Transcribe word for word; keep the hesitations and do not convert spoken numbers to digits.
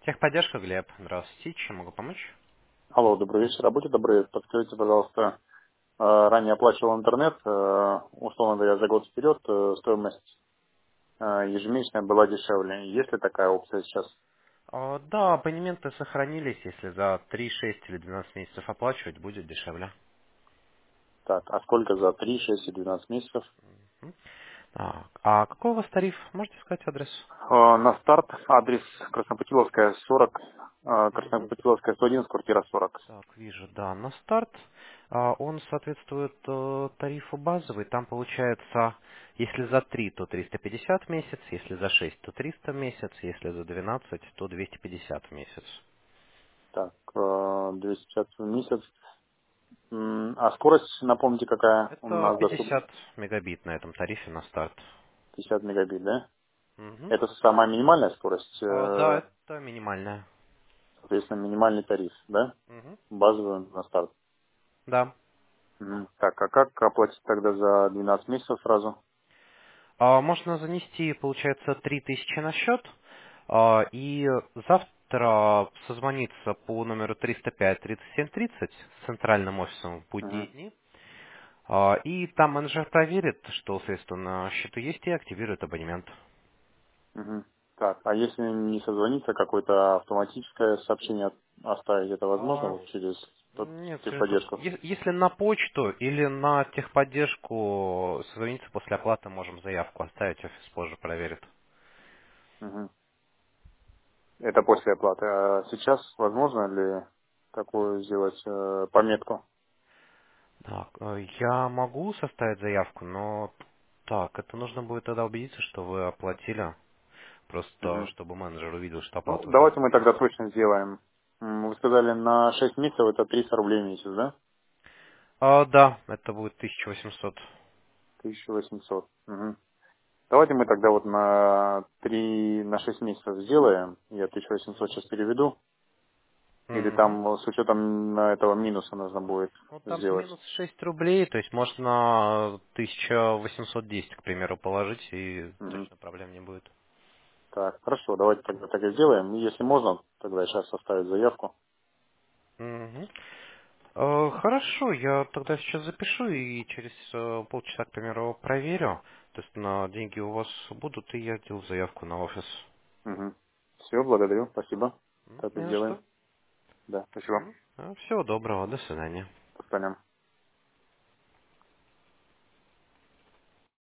Техподдержка, Глеб. Здравствуйте. Чем могу помочь? Алло, добрый вечер. А будьте добры, подскажите, пожалуйста, э, ранее оплачивал интернет, э, условно говоря, за год вперед, э, стоимость э, ежемесячная была дешевле. Есть ли такая опция сейчас? О, да, абонементы сохранились. Если за три, шесть или двенадцать месяцев оплачивать, будет дешевле. Так, а сколько за три, шесть и двенадцать месяцев? М. Так, а какой у вас тариф? Можете сказать адрес? Э, на старт адрес Краснопутиловская, сорок, э, Мгм. Краснопутиловская, сто один, квартира сорок. Так, вижу, да, на старт. А, Он соответствует э, тарифу базовый. Там получается, если за три, то триста пятьдесят в месяц, если за шесть, то триста в месяц, если за двенадцать, то двести пятьдесят в месяц. Так, э, двести пятьдесят в месяц. М, А скорость, напомните, какая у Это нас доступна? пятьдесят мегабит на этом тарифе на старт. пятьдесят мегабит, да? Мгм. Это самая минимальная скорость, А, да, э, это минимальная. соответственно, минимальный тариф, да? Мгм. Базовую на старт. Да. Мгм. Так, а как оплатить тогда за двенадцать месяцев сразу? А, можно занести, получается, три тысячи на счет, а, и завтра созвониться по номеру триста пять тридцать семь тридцать с центральным офисом в будние Мгм. дни. А, и там менеджер проверит, что средства на счету есть, и активирует абонемент. Мгм. Так, а если не созвониться, какое-то автоматическое сообщение оставить, это возможно А, вот через п- нет, через пос- техподдержку? е- если на почту или на техподдержку созвониться после оплаты, можем заявку оставить, офис позже проверит. Мгм. Это после оплаты. А сейчас возможно ли такую сделать э, пометку? Так, э, я могу составить заявку, но так, это нужно будет тогда убедиться, что вы оплатили, просто Мгм. чтобы менеджер увидел, что Ну, оплата уже давайте мы тогда совершилась. точно сделаем. М, Вы сказали, на шесть месяцев это триста рублей в месяц, да? А, да, это будет тысяча восемьсот. тысяча восемьсот. Мгм. Давайте мы тогда вот на три, на шесть месяцев сделаем. Я тысячу восемьсот сейчас переведу. Или Мгм. там с учетом на этого минуса нужно будет Ну, там сделать. минус шесть рублей, то есть можно тысяча восемьсот десять, к примеру, положить, и Мгм. точно проблем не будет. Так, хорошо, давайте тогда так и сделаем. И если можно, тогда сейчас составить заявку. Мгм. Э, Хорошо, я тогда сейчас запишу и через э, полчаса, к примеру, проверю. То есть на деньги у вас будут, и я делаю заявку на офис. Угу. Все, благодарю, спасибо. М, Так и Не на сделаем. что. Да, спасибо. Всего доброго, до свидания. До свидания.